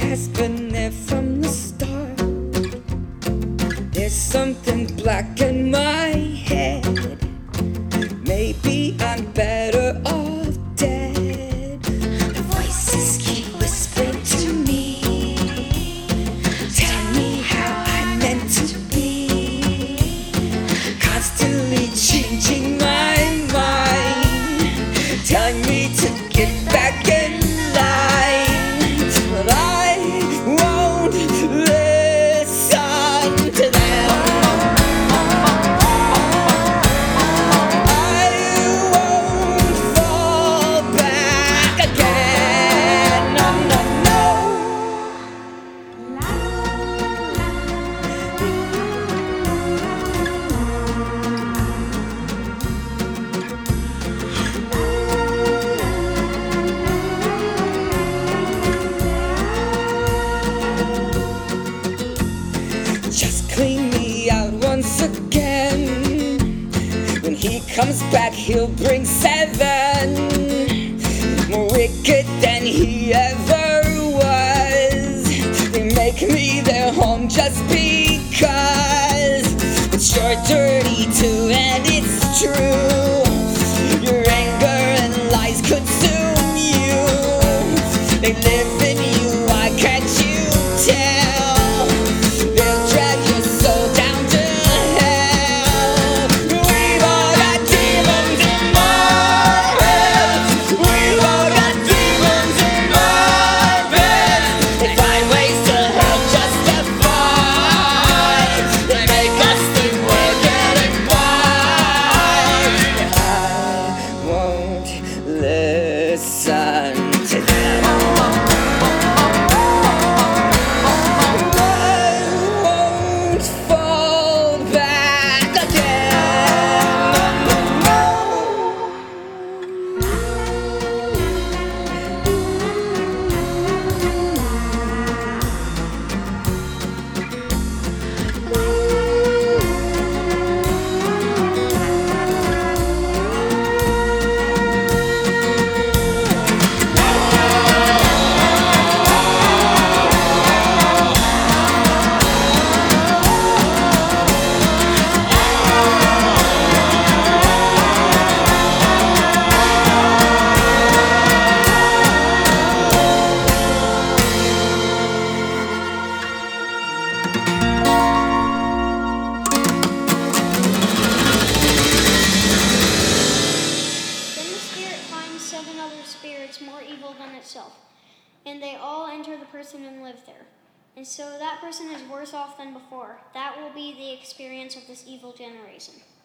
has been there from the start. There's something black in my head. Maybe I'm better off dead. The voices keep whispering to me, tell me how I'm meant to be, constantly changing my mind, telling me to get back in line. But I won't listen to them. I won't fall back again. No, no, just clean me out once again. When he comes back, he'll bring 7 more wicked than he ever was. They make me their home just because it's your dirty too, and it's true. Your anger and lies consume you. They live in you, why can't you tell? They'll drag your soul down to hell. We've all got demons in our heads. We've all got demons in our beds. They find ways to help justify. They make us think we're getting by. I won't listen to them. Fall back again. Then the spirit finds 7 other spirits more evil than itself, and they all enter the person and live there. And so that person is worse off than before. That will be the experience of this evil generation.